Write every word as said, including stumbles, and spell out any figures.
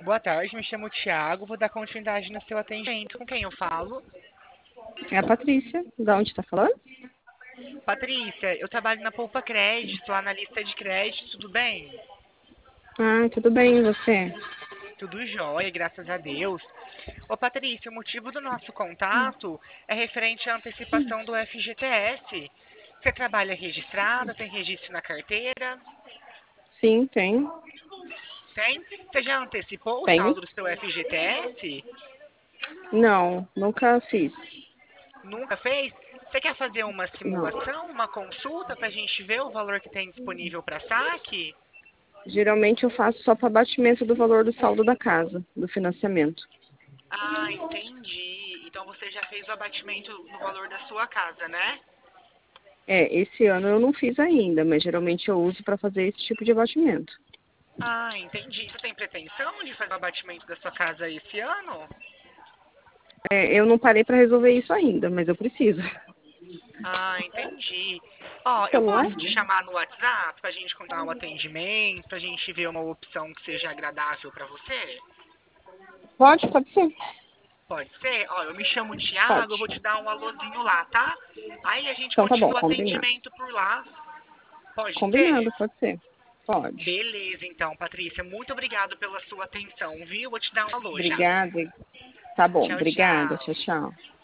Boa tarde, me chamo Thiago, vou dar continuidade no seu atendimento. Com quem eu falo? É a Patrícia. Da onde está falando? Patrícia, eu trabalho na Poupa Crédito, sou analista de crédito, tudo bem? Ah, tudo bem, e você? Tudo jóia, graças a Deus. Ô Patrícia, o motivo do nosso contato é referente à antecipação do F G T S. Você trabalha registrada, tem registro na carteira? Sim, tenho. Tem? Você já antecipou o Tenho. saldo do seu F G T S? Não, nunca fiz. Nunca fez? Você quer fazer uma Não. simulação, uma consulta para a gente ver o valor que tem disponível para saque? Geralmente eu faço só para abatimento do valor do saldo da casa, do financiamento. Ah, entendi. Então você já fez o abatimento no valor da sua casa, né? É, esse ano eu não fiz ainda, mas geralmente eu uso para fazer esse tipo de abatimento. Ah, entendi. Você tem pretensão de fazer o abatimento da sua casa esse ano? É, eu não parei para resolver isso ainda, mas eu preciso. Ah, entendi. Ó, eu Celular? posso te chamar no WhatsApp pra gente contar um atendimento, pra gente ver uma opção que seja agradável pra você? Pode, pode ser. Pode ser? Ó, eu me chamo Thiago, eu vou Pode. te dar um alôzinho lá, tá? Aí a gente Então tá bom, continua o combinado. atendimento por lá. Pode ser? Combinado, pode ser. Pode. Beleza, então, Patrícia. Muito obrigado pela sua atenção, viu? Vou te dar um alô já. Obrigada. Tá bom, Tchau, obrigada. tchau. Tchau, tchau.